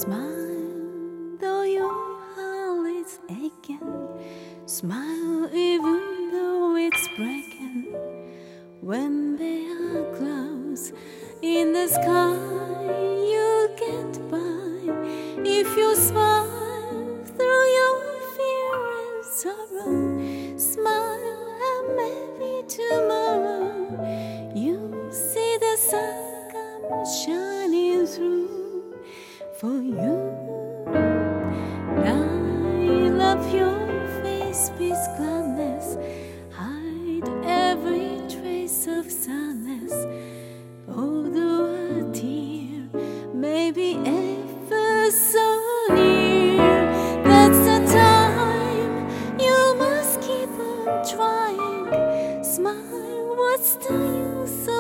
Smile, though your heart is aching. Smile, even though it's breaking. When there are clouds in the sky, you'll get by. If you smile through your fear and sorrow, smile and maybe tomorrow you'll see the sun come shining through for you. I love your face with gladness, hide every trace of sadness. Although a tear may be ever so near, that's the time you must keep on trying. Smile, what's the use of